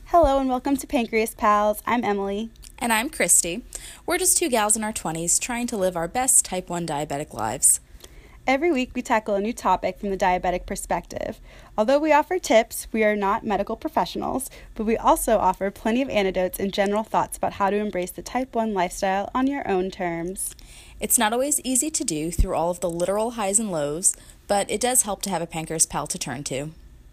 Hello and welcome to Pancreas Pals. I'm Emily. And I'm Christy. We're just two gals in our 20s trying to live our best type 1 diabetic lives. Every week we tackle a new topic from the diabetic perspective. Although we offer tips, we are not medical professionals, but we also offer plenty of anecdotes and general thoughts about how to embrace the type 1 lifestyle on your own terms. It's not always easy to do through all of the literal highs and lows, but it does help to have a Pancreas Pal to turn to.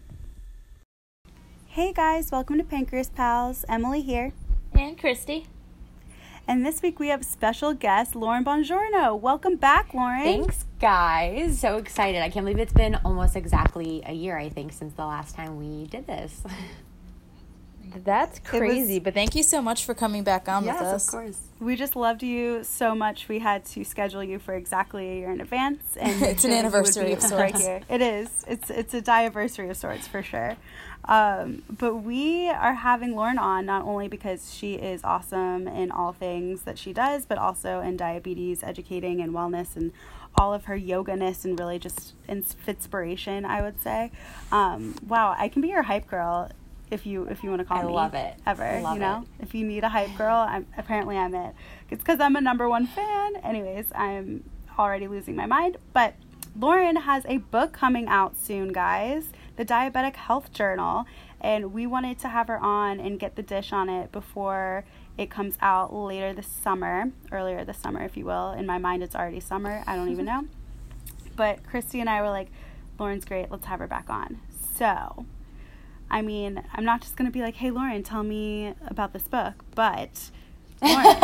Hey guys, welcome to Pancreas Pals. Emily here. And Christy. And this week we have special guest, Lauren Bongiorno. Welcome back, Lauren. Thanks, guys. So excited. I can't believe it's been almost exactly a year, I think, since the last time we did this. That's crazy, but thank you so much for coming back on with us. Yes, of course. We just loved you so much. We had to schedule you for exactly a year in advance. And it's an anniversary of sorts. Right here. It is. It's a diaversary of sorts for sure. But we are having Lauren on not only because she is awesome in all things that she does, but also in diabetes educating and wellness and all of her yoga-ness and really just inspiration, I would say. Wow, I can be your hype girl if you want to call me. I love it. Ever, you know? If you need a hype girl, I'm it. It's because I'm a #1 fan. Anyways, I'm already losing my mind. But Lauren has a book coming out soon, guys. The Diabetic Health Journal. And we wanted to have her on and get the dish on it before it comes out earlier this summer, if you will. In my mind, it's already summer. I don't even know. But Christy and I were like, Lauren's great. Let's have her back on. So, I mean, I'm not just going to be like, hey, Lauren, tell me about this book. But, Lauren,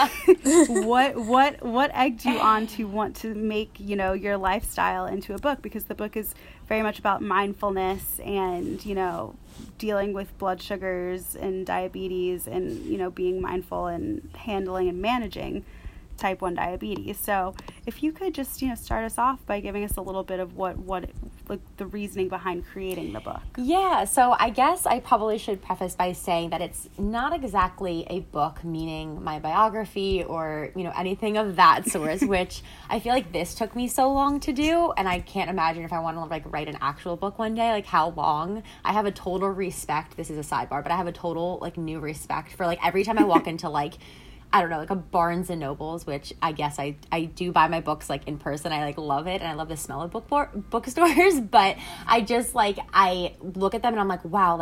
what egged you on to want to make, your lifestyle into a book? Because the book is very much about mindfulness and, dealing with blood sugars and diabetes and, being mindful and handling and managing type 1 diabetes. So if you could just, start us off by giving us a little bit of what the reasoning behind creating the book. Yeah, so I guess I probably should preface by saying that it's not exactly a book, meaning my biography or, anything of that sort, which I feel like this took me so long to do, and I can't imagine if I want to write an actual book one day, how long. I have a total respect, this is a sidebar, but I have a total new respect for every time I walk into I don't know, a Barnes and Nobles, which I guess I do buy my books in person. I love it, and I love the smell of bookstores. But I just I look at them and I'm like, wow,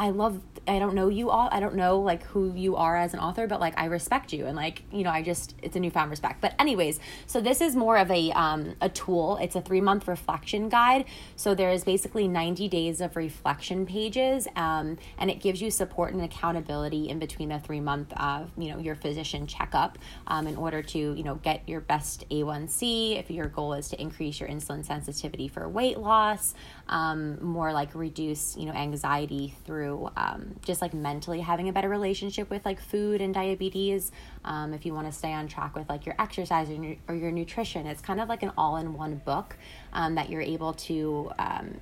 I don't know you all. I don't know who you are as an author, but I respect you, and it's a newfound respect. But anyways, so this is more of a tool. It's a 3-month reflection guide. So there is basically 90 days of reflection pages, and it gives you support and accountability in between a 3-month your physician checkup in order to get your best A1C if your goal is to increase your insulin sensitivity for weight loss, more reduce anxiety through just mentally having a better relationship with food and diabetes, if you want to stay on track with your exercise or your nutrition. It's kind of an all-in-one book that you're able to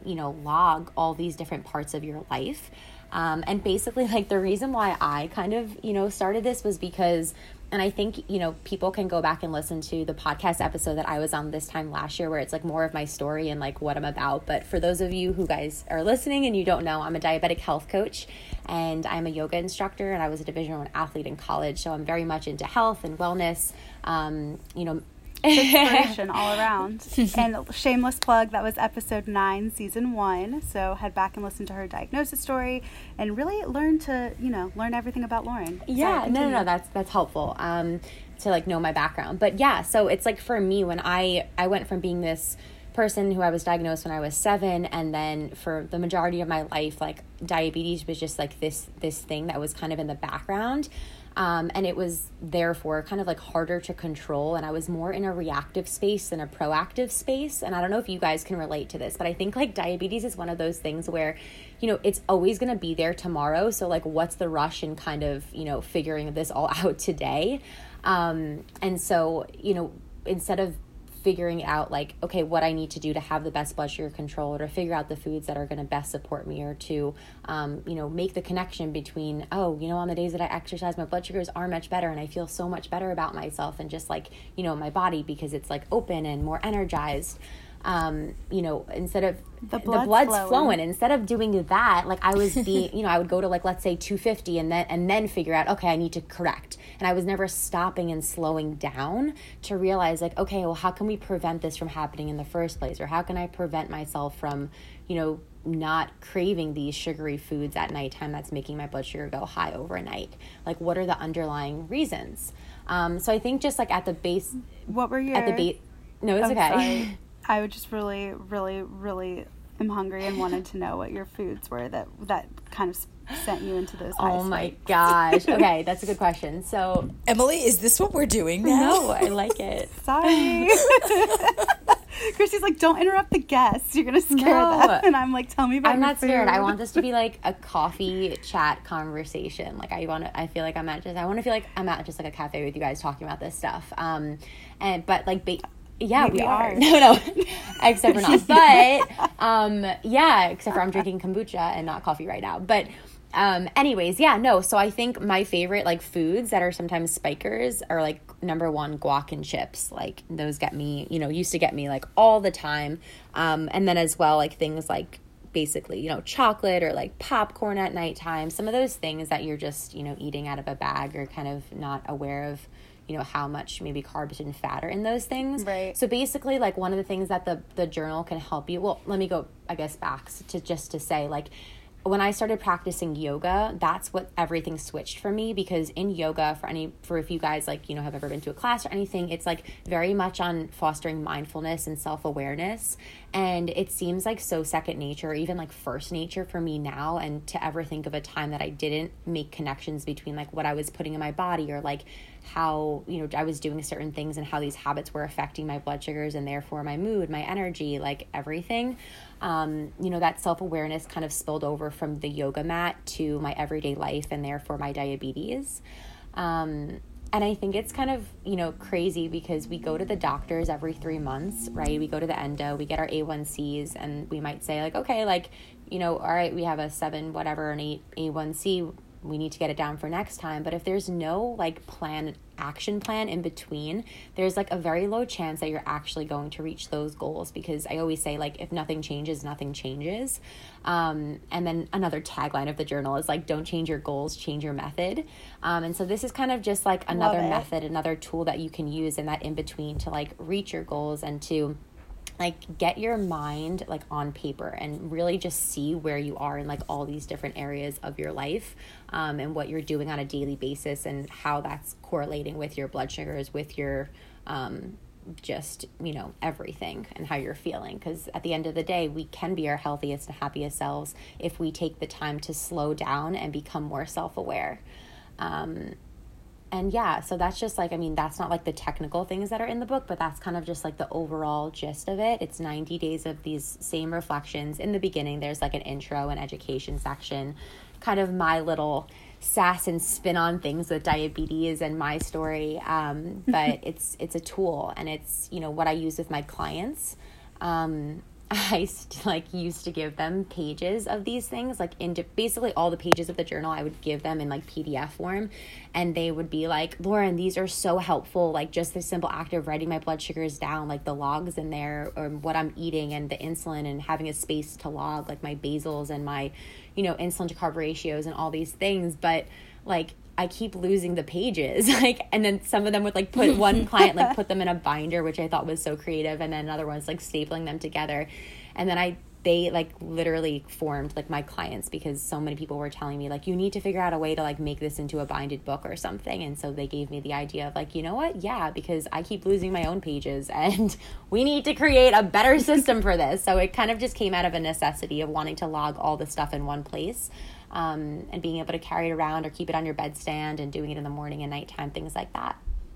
log all these different parts of your life. And basically, the reason why I kind of, started this was because, and I think, people can go back and listen to the podcast episode that I was on this time last year, where it's more of my story and what I'm about. But for those of you who guys are listening and you don't know, I'm a diabetic health coach and I'm a yoga instructor, and I was a Division I athlete in college. So I'm very much into health and wellness, inspiration all around. And shameless plug, that was episode 9, season 1. So head back and listen to her diagnosis story and really learn everything about Lauren. Yeah, no, that's helpful to know my background. But yeah, so it's for me, when I went from being this person who I was diagnosed when I was 7, and then for the majority of my life, diabetes was just this thing that was kind of in the background. And it was therefore kind of harder to control, and I was more in a reactive space than a proactive space. And I don't know if you guys can relate to this, but I think diabetes is one of those things where, it's always going to be there tomorrow. So what's the rush in kind of, figuring this all out today? And so, instead of figuring out okay, what I need to do to have the best blood sugar control, or to figure out the foods that are going to best support me, or to, make the connection between, on the days that I exercise, my blood sugars are much better and I feel so much better about myself and just my body, because it's open and more energized. you know, instead of the blood's flowing. Instead of doing that, like I was being, you know, I would go to like, let's say 250 and then figure out, okay, I need to correct. And I was never stopping and slowing down to realize like, okay, well, how can we prevent this from happening in the first place? Or how can I prevent myself from, you know, not craving these sugary foods at nighttime that's making my blood sugar go high overnight? Like, what are the underlying reasons? So I think just like at the base, what were your, at the base, no, it's okay. Sorry. I would just really, really, really am hungry and wanted to know what your foods were that kind of sent you into those high Oh my spikes. gosh. Okay, that's a good question. So, Emily, is this what we're doing now? no, I like it. Sorry. Christy's like, don't interrupt the guests. You're going to scare No. them. And I'm like, tell me about I'm your not scared. food. I want this to be like a coffee chat conversation. Like I want to feel like I'm at just like a cafe with you guys talking about this stuff. But like yeah, we are. No, except for not. But yeah, except for I'm drinking kombucha and not coffee right now. But anyways, yeah, no. So I think my favorite like foods that are sometimes spikers are like number one, guac and chips. Like those get me, you know, used to get me like all the time. And then as well, like things like basically, you know, chocolate or like popcorn at nighttime. Some of those things that you're just, you know, eating out of a bag or kind of not aware of, you know, how much maybe carbs and fat are in those things. Right. So basically, like one of the things that the journal can help you, well, let me go, I guess, back to just to say, like, when I started practicing yoga, that's what everything switched for me, because in yoga, for if you guys like, you know, have ever been to a class or anything, it's like very much on fostering mindfulness and self-awareness. And it seems like so second nature, or even like first nature for me now, and to ever think of a time that I didn't make connections between like what I was putting in my body, or like how, you know, I was doing certain things and how these habits were affecting my blood sugars and therefore my mood, my energy, like everything. You know, that self-awareness kind of spilled over from the yoga mat to my everyday life and therefore my diabetes. And I think it's kind of, you know, crazy because we go to the doctors every 3 months, right? We go to the endo, we get our A1Cs, and we might say like, okay, like, you know, all right, we have a 7, whatever, an 8 A1C, we need to get it down for next time. But if there's no like action plan in between, there's like a very low chance that you're actually going to reach those goals, because I always say like, if nothing changes, nothing changes. And then another tagline of the journal is like, don't change your goals, change your method. And so this is kind of just like another method, another tool that you can use in that in between to like reach your goals and to like get your mind like on paper and really just see where you are in like all these different areas of your life, and what you're doing on a daily basis and how that's correlating with your blood sugars, with your just, you know, everything and how you're feeling. Because at the end of the day, we can be our healthiest and happiest selves if we take the time to slow down and become more self-aware. And yeah, so that's just like, I mean, that's not like the technical things that are in the book, but that's kind of just like the overall gist of it. It's 90 days of these same reflections. In the beginning, there's like an intro and education section, kind of my little sass and spin on things with diabetes and my story. But it's a tool, and it's, you know, what I use with my clients. I used to give them pages of these things, like into basically all the pages of the journal. I would give them in like PDF form, and they would be like, Lauren, these are so helpful. Like just the simple act of writing my blood sugars down, like the logs in there, or what I'm eating and the insulin, and having a space to log like my basals and my, you know, insulin to carb ratios and all these things. But like, I keep losing the pages, like, and then some of them would like put one client, like put them in a binder, which I thought was so creative. And then another one's like stapling them together. And then they like literally formed like my clients, because so many people were telling me like, you need to figure out a way to like make this into a binded book or something. And so they gave me the idea of like, you know what? Yeah, because I keep losing my own pages and we need to create a better system for this. So it kind of just came out of a necessity of wanting to log all the stuff in one place. And being able to carry it around or keep it on your bedstand and doing it in the morning and nighttime, things like that.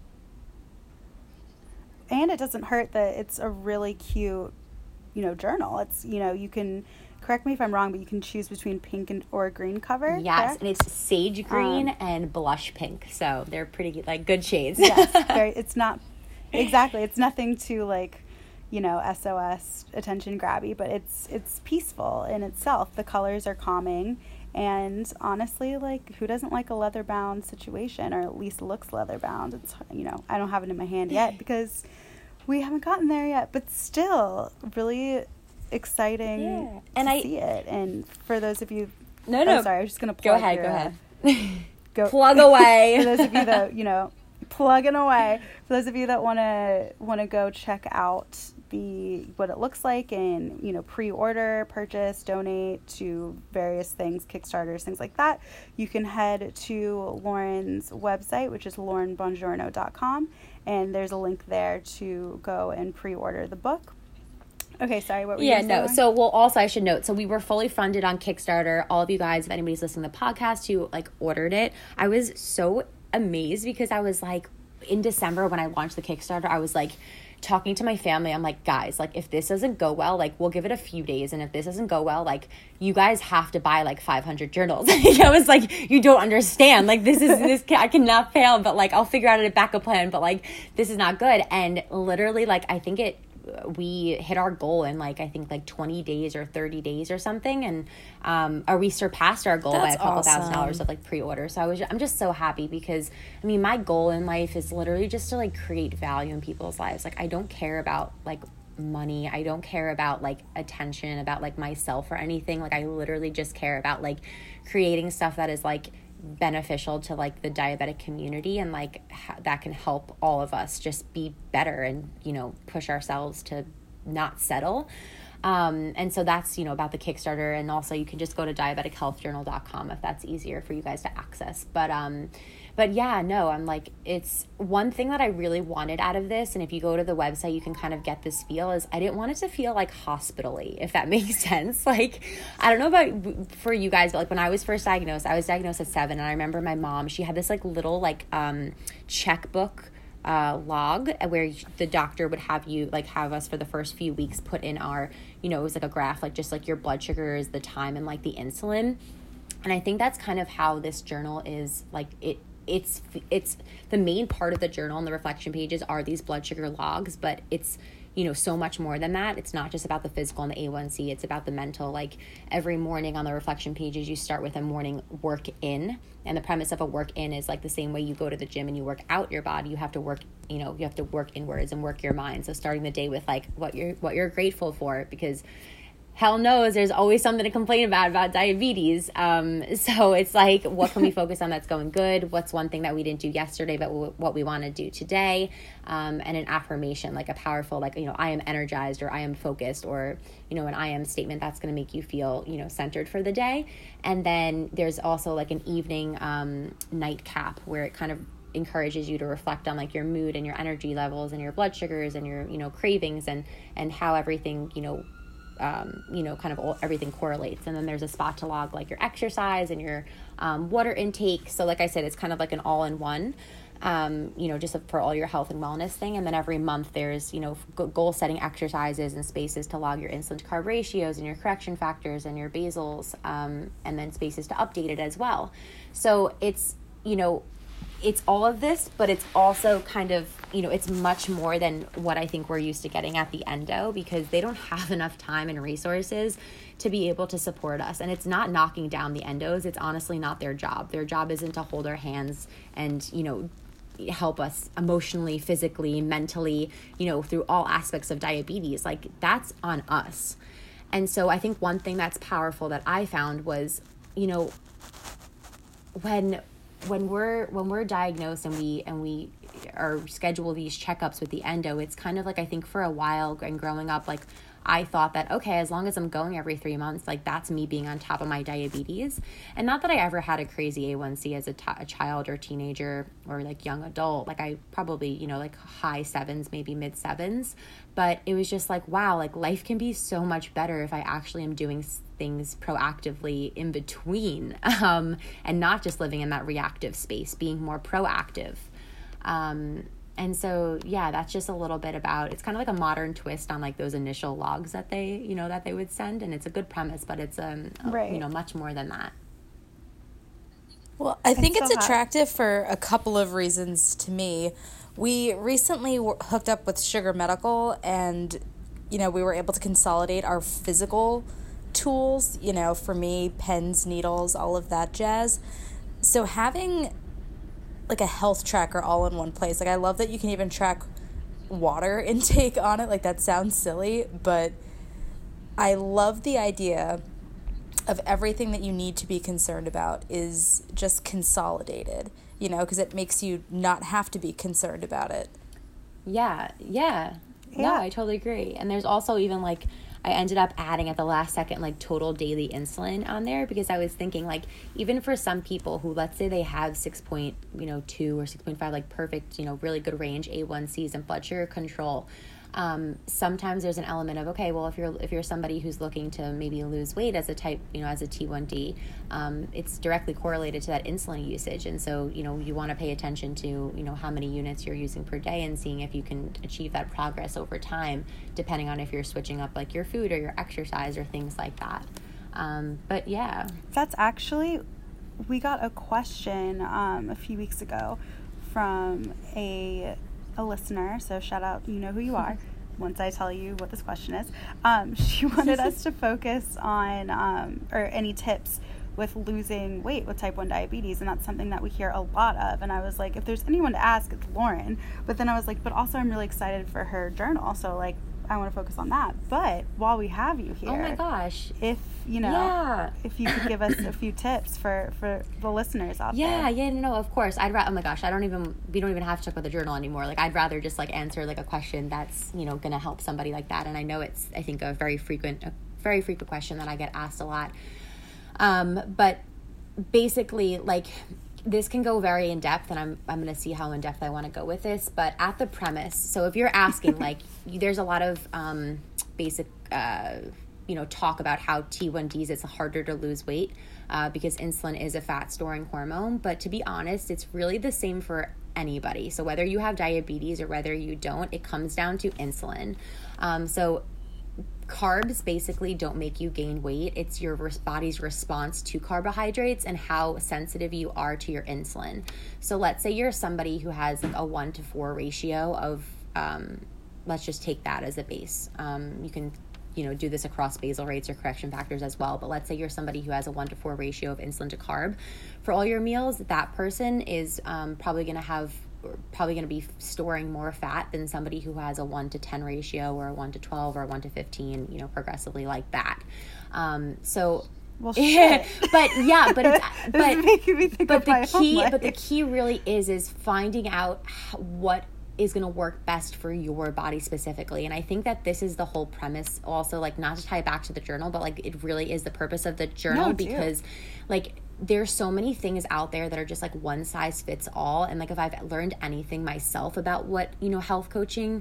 And it doesn't hurt that it's a really cute, you know, journal. It's, you know, you can, correct me if I'm wrong, but you can choose between pink or green cover. Yes, correct? and it's sage green and blush pink. So they're pretty, like, good shades. Yes, it's not, exactly, it's nothing too, like, you know, SOS attention grabby, but it's peaceful in itself. The colors are calming. And honestly, like, who doesn't like a leather-bound situation, or at least looks leather-bound? It's, you know, I don't have it in my hand yet because we haven't gotten there yet, but still really exciting to see it. And for those of you, sorry, I was just gonna plug go ahead. Plug away. For those of you that plugging away. For those of you that want to go check out what it looks like and pre-order, purchase, donate to various things, Kickstarters, things like that, you can head to Lauren's website, which is laurenbongiorno.com, and there's a link there to go and pre-order the book. Okay, sorry, what were you saying? So, also I should note, so we were fully funded on Kickstarter. All of you guys, if anybody's listening to the podcast who ordered it, I was so amazed because I was in December when I launched the Kickstarter, I was talking to my family, I'm like, guys, if this doesn't go well, we'll give it a few days, and if this doesn't go well, you guys have to buy 500 journals. I was you don't understand, this I cannot fail, but I'll figure out a backup plan, but this is not good. And literally I think we hit our goal in I think 20 days or 30 days or something, and or we surpassed our goal by a couple $1,000s of pre-order. So I'm just so happy because my goal in life is literally just to create value in people's lives. I don't care about money, I don't care about attention, about myself or anything. I literally just care about creating stuff that is beneficial to the diabetic community, and that can help all of us just be better and push ourselves to not settle. And so that's about the Kickstarter, and also you can just go to diabetichealthjournal.com if that's easier for you guys to access. But yeah, no, I'm it's one thing that I really wanted out of this, and if you go to the website you can kind of get this feel, is I didn't want it to feel hospital-y, if that makes sense. I don't know about for you guys, but when I was first diagnosed, I was diagnosed at 7, and I remember my mom, she had this little checkbook log where the doctor would have you have us for the first few weeks put in our, it was a graph, just your blood sugars, the time, and the insulin. And I think that's kind of how this journal is. It's the main part of the journal, and the reflection pages are these blood sugar logs, but it's so much more than that. It's not just about the physical and the A1C, it's about the mental. Every morning on the reflection pages, you start with a morning work in, and the premise of a work in is the same way you go to the gym and you work out your body, you have to work, you have to work inwards and work your mind. So starting the day with what you're grateful for, because hell knows there's always something to complain about diabetes. So it's what can we focus on that's going good? What's one thing that we didn't do yesterday, but what we want to do today? And an affirmation, a powerful, I am energized, or I am focused, or, an I am statement that's going to make you feel, centered for the day. And then there's also an evening nightcap where it kind of encourages you to reflect on your mood and your energy levels and your blood sugars and your, cravings and how everything, kind of everything correlates. And then there's a spot to log your exercise and your water intake. So I said, it's kind of an all-in-one, just for all your health and wellness thing. And then every month there's, goal setting exercises and spaces to log your insulin to carb ratios and your correction factors and your basals, and then spaces to update it as well. So it's, it's all of this, but it's also kind of, it's much more than what I think we're used to getting at the endo, because they don't have enough time and resources to be able to support us. And it's not knocking down the endos. It's honestly not their job. Their job isn't to hold our hands and, help us emotionally, physically, mentally, through all aspects of diabetes. That's on us. And so I think one thing that's powerful that I found was, when we're diagnosed and we are schedule these checkups with the endo, it's kind of I think for a while and growing up, I thought that, okay, as long as I'm going every 3 months, that's me being on top of my diabetes. And not that I ever had a crazy A1C as a child or teenager or young adult. I probably, high 7s, maybe mid 7s. But it was just wow, life can be so much better if I actually am doing things proactively in between, and not just living in that reactive space, being more proactive. And so, yeah, that's just a little bit about, it's kind of a modern twist on those initial logs that they, that they would send. And it's a good premise, but it's, right. Much more than that. Well, I think it's attractive for a couple of reasons to me. We recently hooked up with Sugar Medical, and, we were able to consolidate our physical tools, for me, pens, needles, all of that jazz. So having a health tracker all in one place. I love that you can even track water intake on it. Like, that sounds silly, but I love the idea of everything that you need to be concerned about is just consolidated, you know, because it makes you not have to be concerned about it. Yeah. No, I totally agree. And there's also even, like, I ended up adding at the last second, like, total daily insulin on there, because I was thinking, like, even for some people who, let's say they have 6.2 or 6.5, like, perfect, you know, really good range A1Cs and blood sugar control, sometimes there's an element of, okay, well, if you're somebody who's looking to maybe lose weight as a type, you know, as a T1D, it's directly correlated to that insulin usage. And so, you know, you want to pay attention to, you know, how many units you're using per day and seeing if you can achieve that progress over time, depending on if you're switching up, like, your food or your exercise or things like that. But yeah. That's actually, we got a question a few weeks ago from a listener, so shout out, you know who you are once I tell you what this question is. She wanted us to focus on or any tips with losing weight with type 1 diabetes, and that's something that we hear a lot of. And I was like, if there's anyone to ask, it's Lauren. But then I was like, but also I'm really excited for her journal, so, like, I want to focus on that. But while we have you here, oh my gosh, if you know, if you could give us a few tips for the listeners out there. No, of course. Oh my gosh, we don't even have to talk about the journal anymore. Like, I'd rather just, like, answer, like, a question that's, you know, gonna help somebody like that. And I know it's, I think, a very frequent question that I get asked a lot. But basically, like, this can go very in depth, and I'm going to see how in depth I want to go with this. But at the premise, so if you're asking, like, there's a lot of basic, you know, talk about how T1Ds, it's harder to lose weight because insulin is a fat storing hormone. But to be honest, it's really the same for anybody. So whether you have diabetes or whether you don't, it comes down to insulin. So carbs basically don't make you gain weight. It's your body's response to carbohydrates and how sensitive you are to your insulin. So let's say you're somebody who has, like, a 1-to-4 ratio of, let's just take that as a base. You can, you know, do this across basal rates or correction factors as well. But let's say you're somebody who has a 1-to-4 ratio of insulin to carb. For all your meals, that person is probably going to be storing more fat than somebody who has a 1-to-10 ratio or a 1-to-12 or a 1-to-15, you know, progressively like that. Well, shit. but the key really is finding out what is going to work best for your body specifically. And I think that this is the whole premise also, like, not to tie it back to the journal, but, like, it really is the purpose of the journal, because, like, there's so many things out there that are just, like, one size fits all. And, like, if I've learned anything myself about what, you know, health coaching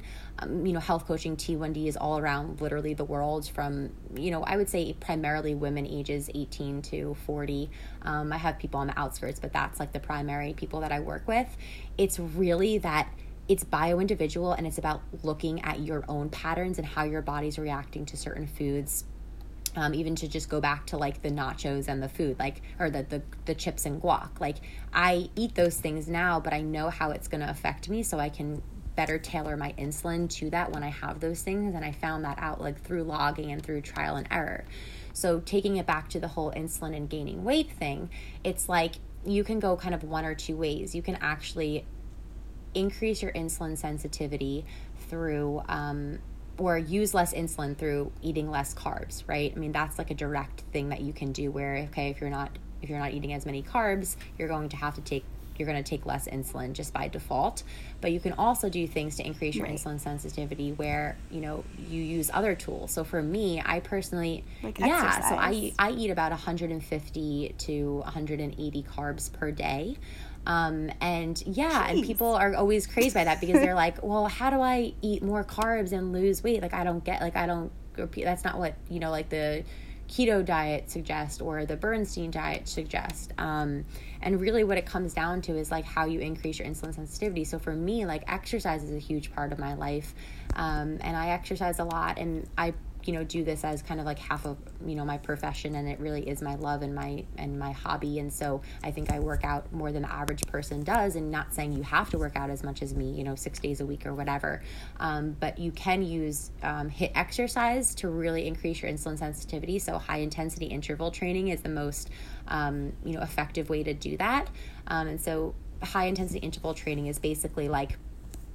T1D is all around literally the world, from, you know, I would say primarily women ages 18 to 40. I have people on the outskirts, but that's, like, the primary people that I work with. It's really that it's bio-individual, and it's about looking at your own patterns and how your body's reacting to certain foods. Even to just go back to, like, the nachos and the food, like, or the chips and guac. Like, I eat those things now, but I know how it's going to affect me, so I can better tailor my insulin to that when I have those things. And I found that out, like, through logging and through trial and error. So taking it back to the whole insulin and gaining weight thing, it's like you can go kind of one or two ways. You can actually increase your insulin sensitivity through or use less insulin through eating less carbs, right? I mean, that's, like, a direct thing that you can do, where, okay, if you're not eating as many carbs, you're going to take less insulin just by default. But you can also do things to increase your insulin sensitivity, where, you know, you use other tools. So for me, I personally, exercise. So I eat about 150 to 180 carbs per day. And people are always crazed by that, because they're like, well, how do I eat more carbs and lose weight? Like, that's not what, you know, like, the keto diet suggests or the Bernstein diet suggests. And really what it comes down to is, like, how you increase your insulin sensitivity. So for me, like, exercise is a huge part of my life. And I exercise a lot, and I, you know, do this as kind of like half of, you know, my profession, and it really is my love and my hobby. And so I think I work out more than the average person does, and not saying you have to work out as much as me, you know, 6 days a week or whatever. But you can use HIIT exercise to really increase your insulin sensitivity. So high intensity interval training is the most, effective way to do that. And so high intensity interval training is basically like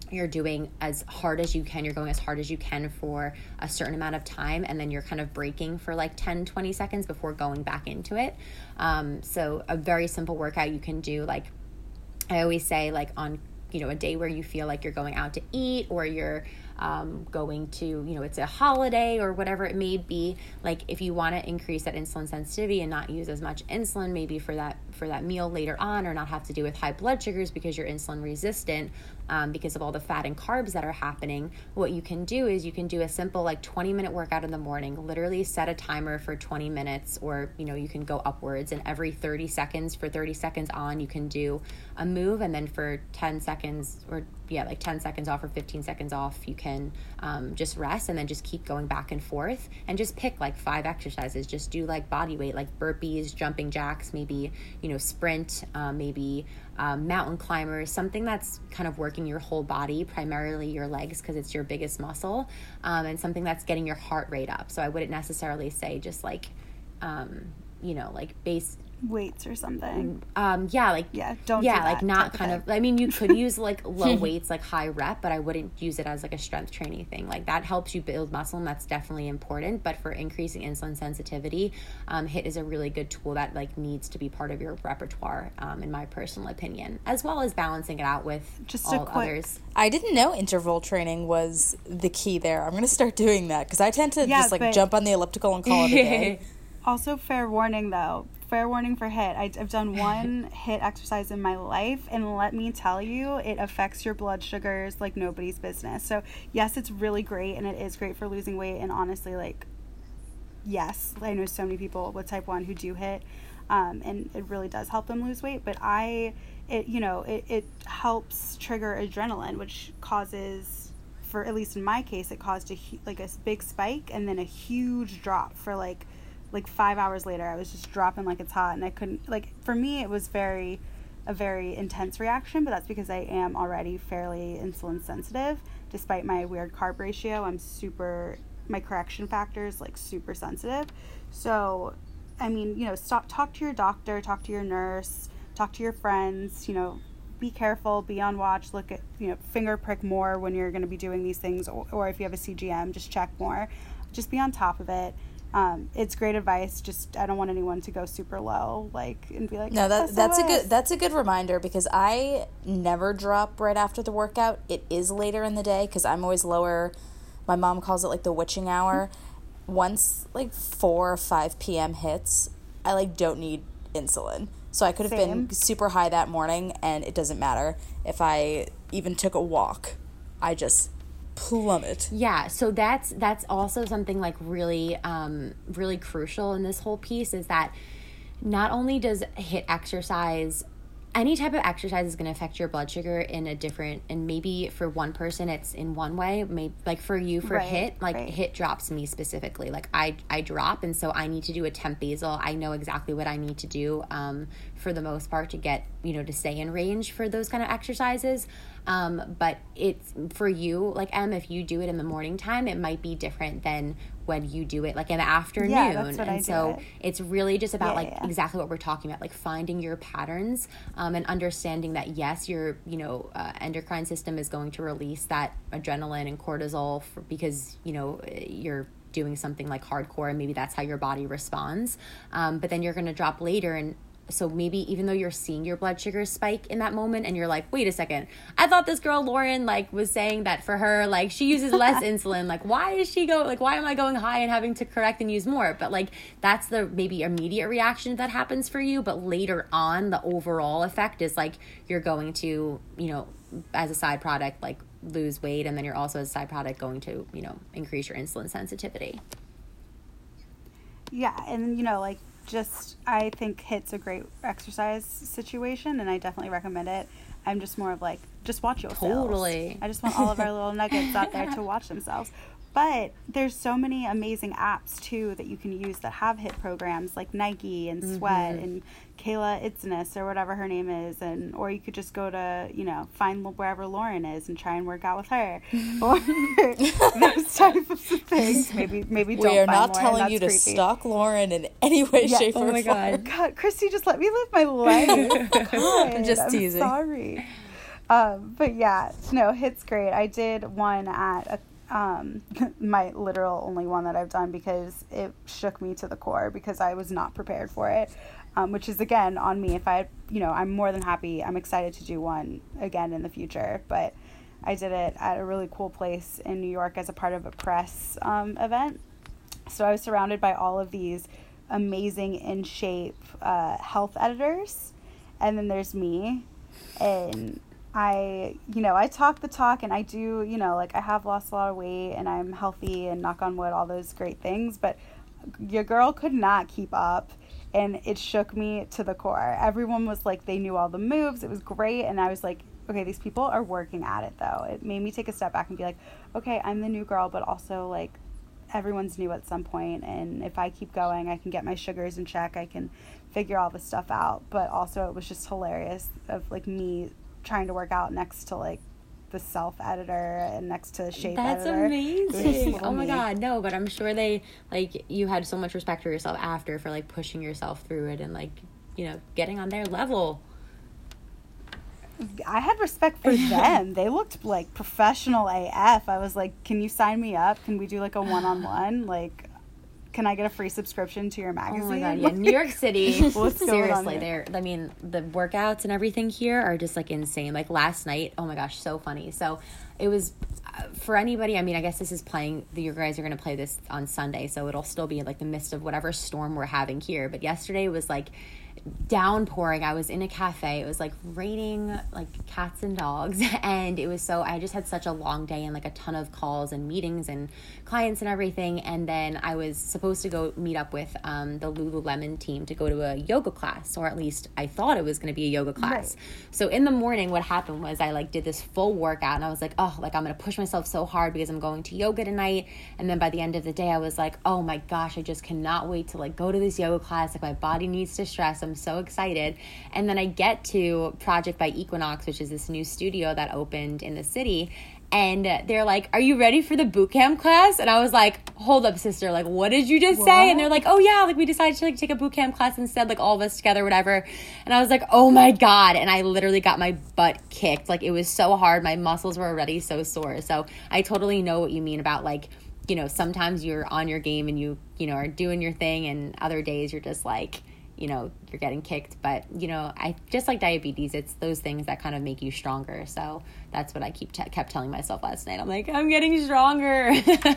you're doing as hard as you can, you're going as hard as you can for a certain amount of time, and then you're kind of breaking for like 10-20 seconds before going back into it. So a very simple workout you can do, like I always say, like on, you know, a day where you feel like you're going out to eat, or you're going to, you know, it's a holiday or whatever it may be, like if you want to increase that insulin sensitivity and not use as much insulin maybe for that meal later on, or not have to deal with high blood sugars because you're insulin resistant, because of all the fat and carbs that are happening, what you can do is you can do a simple like 20-minute workout in the morning. Literally set a timer for 20 minutes, or, you know, you can go upwards, and every 30 seconds, for 30 seconds on, you can do a move, and then for 10 seconds, or like 10 seconds off or 15 seconds off, you can just rest, and then just keep going back and forth, and just pick like 5 exercises. Just do like body weight, like burpees, jumping jacks, maybe, you know, sprint, maybe mountain climbers, something that's kind of working your whole body, primarily your legs because it's your biggest muscle, and something that's getting your heart rate up. So I wouldn't necessarily say just like, you know, like base weights or something. Don't do like not kind of, I mean, you could use like low weights, like high rep, but I wouldn't use it as like a strength training thing. Like that helps you build muscle, and that's definitely important, but for increasing insulin sensitivity, HIIT is a really good tool that like needs to be part of your repertoire, in my personal opinion, as well as balancing it out with just all others. I didn't know interval training was the key there. I'm going to start doing that, because I tend to just like jump on the elliptical and call it a day. Also, fair warning though. Fair warning for HIIT. I've done one HIIT exercise in my life, and let me tell you, it affects your blood sugars like nobody's business. So yes, it's really great, and it is great for losing weight. And honestly, like, yes, I know so many people with type 1 who do HIIT, and it really does help them lose weight. But it helps trigger adrenaline, which causes, for at least in my case, it caused a big spike and then a huge drop for like 5 hours later. I was just dropping like it's hot, and I couldn't, like, for me it was a very intense reaction, but that's because I am already fairly insulin sensitive. Despite my weird carb ratio, my correction factor is like super sensitive. So I mean, you know, talk to your doctor, talk to your nurse, talk to your friends, you know, be careful, be on watch, look at, you know, finger prick more when you're going to be doing these things, or if you have a CGM, just check more, just be on top of it. It's great advice. Just, I don't want anyone to go super low, like, and be like, no, that's a good reminder, because I never drop right after the workout. It is later in the day, because I'm always lower. My mom calls it like the witching hour. Once like 4 or 5 p.m. hits, I like don't need insulin. So I could have been super high that morning, and it doesn't matter if I even took a walk. I just plummet. Yeah, so that's also something like really really crucial in this whole piece, is that not only does HIIT exercise, any type of exercise is going to affect your blood sugar in a different, and maybe for one person it's in one way, maybe like for you, for HIIT, like HIIT drops me specifically, like I drop, and so I need to do a temp basal. I know exactly what I need to do for the most part to get, you know, to stay in range for those kind of exercises. But it's for you, like, if you do it in the morning time, it might be different than when you do it like in the afternoon. Yeah, that's what and so it's really just about exactly what we're talking about, like finding your patterns, and understanding that yes, your, you know, endocrine system is going to release that adrenaline and cortisol because, you know, you're doing something like hardcore, and maybe that's how your body responds, but then you're going to drop later. And so maybe even though you're seeing your blood sugar spike in that moment, and you're like, wait a second, I thought this girl Lauren like was saying that for her, like, she uses less insulin, like why am I going high and having to correct and use more? But like, that's the maybe immediate reaction that happens for you, but later on the overall effect is like you're going to, you know, as a side product, like lose weight, and then you're also as a side product going to, you know, increase your insulin sensitivity. Yeah, and you know, like, just, I think HIIT's a great exercise situation, and I definitely recommend it. I'm just more of like, just watch yourselves. Totally. I just want all of our little nuggets out there to watch themselves. But there's so many amazing apps too that you can use that have HIIT programs, like Nike and Sweat and Kayla Itziness or whatever her name is, and or you could just go to, you know, find wherever Lauren is and try and work out with her, or those types of things. Maybe don't. We are find not Lauren. telling That's you to creepy. stalk Lauren in any way, shape, or form. God, Christy, just let me live my life. God, I'm just teasing. Sorry. But yeah, no, HIIT's great. I did one at my literal only one that I've done because it shook me to the core because I was not prepared for it, which is again on me. If I, I'm more than happy. I'm excited to do one again in the future, but I did it at a really cool place in New York as a part of a press event. So I was surrounded by all of these amazing in shape health editors, and then there's me, and I talk the talk, and I do, I have lost a lot of weight and I'm healthy and knock on wood, all those great things, but your girl could not keep up, and it shook me to the core. Everyone was like, they knew all the moves. It was great. And I was like, okay, these people are working at it though. It made me take a step back and be like, okay, I'm the new girl, but also like everyone's new at some point, and if I keep going, I can get my sugars in check. I can figure all this stuff out. But also it was just hilarious of like me trying to work out next to like the self editor and next to the shape editor. That's amazing. Oh my God, no, but I'm sure they like you had so much respect for yourself after for like pushing yourself through it and like, getting on their level. I had respect for them. They looked like professional AF. I was like, can you sign me up? Can we do like a one-on-one? Like, can I get a free subscription to your magazine? Oh my God, yeah. New York City, seriously, the workouts and everything here are just like insane. Like last night, oh my gosh, so funny. So it was, for anybody, I mean, I guess this is playing, you guys are going to play this on Sunday, so it'll still be in like the midst of whatever storm we're having here. But yesterday was like downpouring. I was in a cafe. It was like raining like cats and dogs, and I just had such a long day and like a ton of calls and meetings and clients and everything. And then I was supposed to go meet up with the Lululemon team to go to a yoga class, or at least I thought it was going to be a yoga class. Right. So in the morning, what happened was I like did this full workout, and I was like, oh, like I'm going to push myself so hard because I'm going to yoga tonight. And then by the end of the day, I was like, oh my gosh, I just cannot wait to like go to this yoga class. Like my body needs to stress. I'm so excited. And then I get to Project by Equinox, which is this new studio that opened in the city, and they're like, are you ready for the boot camp class? And I was like, hold up, sister, like what did you just say? And they're like, oh yeah, like we decided to like take a boot camp class instead, like all of us together, whatever. And I was like, oh my God. And I literally got my butt kicked. Like it was so hard. My muscles were already so sore. So I totally know what you mean about like, sometimes you're on your game and you are doing your thing, and other days you're just like, you're getting kicked. But, I just like diabetes, it's those things that kind of make you stronger. So that's what I kept telling myself last night. I'm like, I'm getting stronger.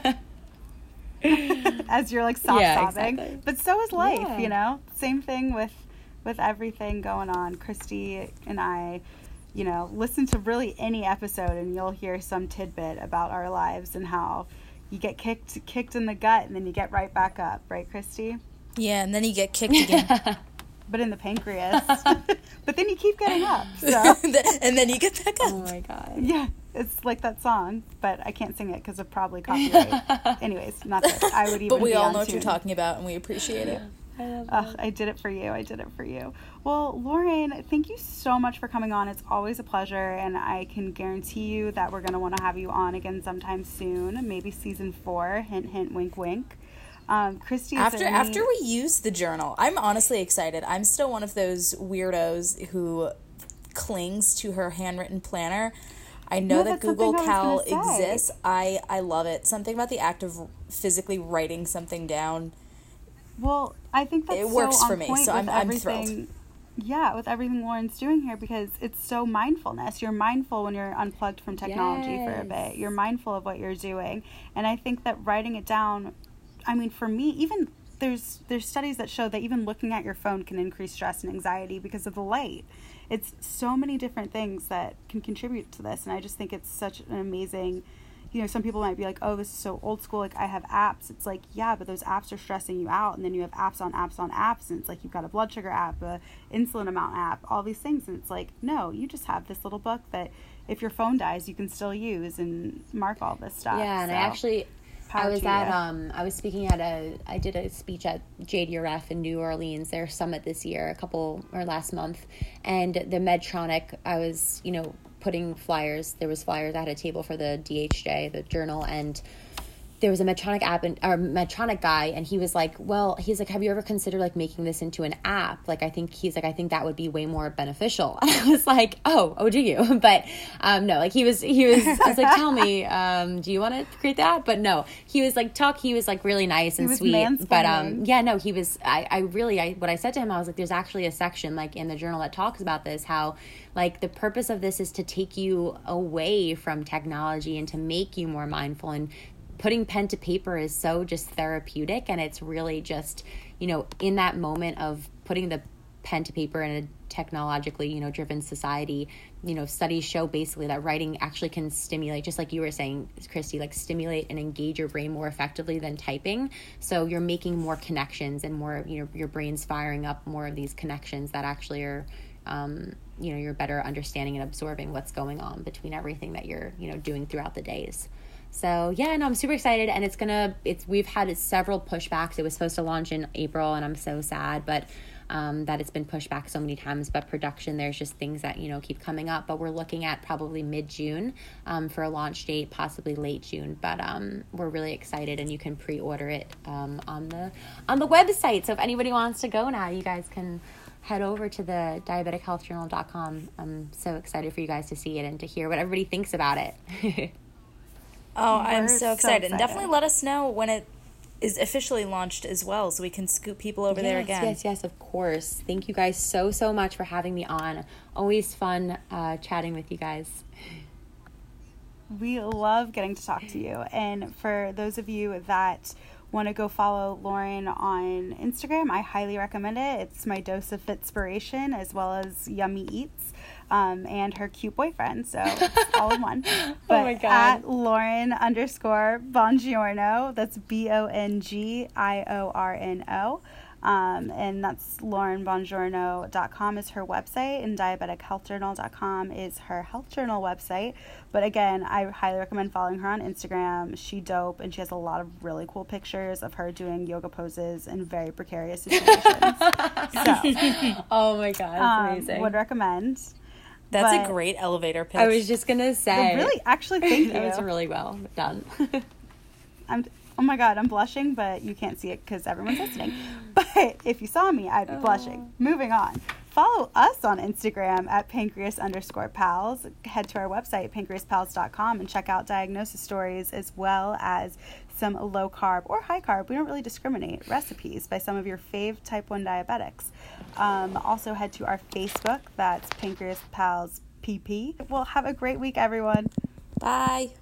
As you're like sobbing. Exactly. But so is life, Same thing with everything going on. Christy and I, listen to really any episode and you'll hear some tidbit about our lives and how you get kicked in the gut and then you get right back up. Right, Christy? Yeah, and then you get kicked again. But in the pancreas. But then you keep getting up. So. And then you get back up. Oh my God. Yeah, it's like that song, but I can't sing it because of probably copyright. Anyways, not that I would even But we be all on know what tune. you're talking about, and we appreciate it. I did it for you. Well, Lauren, thank you so much for coming on. It's always a pleasure, and I can guarantee you that we're going to want to have you on again sometime soon, maybe season 4, hint, hint, wink, wink. Christy, after we use the journal, I'm honestly excited. I'm still one of those weirdos who clings to her handwritten planner. I know that Google Cal exists. I love it. Something about the act of physically writing something down. Well, I think that's it works so for me, so I'm thrilled. Yeah, with everything Lauren's doing here, because it's so mindfulness. You're mindful when you're unplugged from technology for a bit. You're mindful of what you're doing. And I think that writing it down, I mean, for me, even there's studies that show that even looking at your phone can increase stress and anxiety because of the light. It's so many different things that can contribute to this. And I just think it's such an amazing, some people might be like, oh, this is so old school. Like I have apps. It's like, yeah, but those apps are stressing you out. And then you have apps on apps on apps. And it's like, you've got a blood sugar app, a insulin amount app, all these things. And it's like, no, you just have this little book that if your phone dies, you can still use and mark all this stuff. Yeah. And I was speaking I did a speech at JDRF in New Orleans, their summit this year, last month. And the Medtronic, I was, putting flyers. There was flyers. I had a table for the DHJ, the journal, and there was a Medtronic app or Medtronic guy, and he was like, well, he's like, have you ever considered like making this into an app? Like, I think that would be way more beneficial. And I was like, oh, do you? But no, like he was, I was like, tell me, do you want to create that? But no, he was like, he was like really nice and sweet. But yeah, no, he was, what I said to him, I was like, there's actually a section like in the journal that talks about this, how like the purpose of this is to take you away from technology and to make you more mindful, and putting pen to paper is so just therapeutic. And it's really just, you know, in that moment of putting the pen to paper in a technologically, you know, driven society, you know, studies show basically that writing actually can stimulate, just like you were saying, Christy, like stimulate and engage your brain more effectively than typing. So you're making more connections and more, you know, your brain's firing up more of these connections that actually are, you know, you're better understanding and absorbing what's going on between everything that you're, you know, doing throughout the days. So yeah, no, I'm super excited, and we've had several pushbacks. It was supposed to launch in April, and I'm so sad, but that it's been pushed back so many times. But production, there's just things that, you know, keep coming up. But we're looking at probably mid-June for a launch date, possibly late June. But we're really excited, and you can pre-order it on the website. So if anybody wants to go now, you guys can head over to the diabetichealthjournal.com. I'm so excited for you guys to see it and to hear what everybody thinks about it. Oh, I'm so excited. And definitely let us know when it is officially launched as well, so we can scoop people over there again. Yes, of course. Thank you guys so much for having me on. Always fun chatting with you guys. We love getting to talk to you. And for those of you that want to go follow Lauren on Instagram, I highly recommend it. It's my dose of Fitspiration, as well as Yummy Eats, and her cute boyfriend. So it's all in one. But oh my God. At Lauren_Bongiorno, that's BONGIORNO. And that's laurenbongiorno.com is her website, and diabetichealthjournal.com is her health journal website. But again, I highly recommend following her on Instagram. She dope, and she has a lot of really cool pictures of her doing yoga poses in very precarious situations. Oh my God, that's amazing. Would recommend. That's a great elevator pitch. I was just gonna say. Really, actually, thank you. That was really well done. Oh my God, I'm blushing, but you can't see it because everyone's listening. But if you saw me, I'd be blushing. Moving on. Follow us on Instagram at pancreas_pals. Head to our website, pancreaspals.com, and check out diagnosis stories, as well as some low carb or high carb, we don't really discriminate, recipes by some of your fave type 1 diabetics. Also head to our Facebook, that's Pancreas Pals PP. Well, have a great week, everyone. Bye.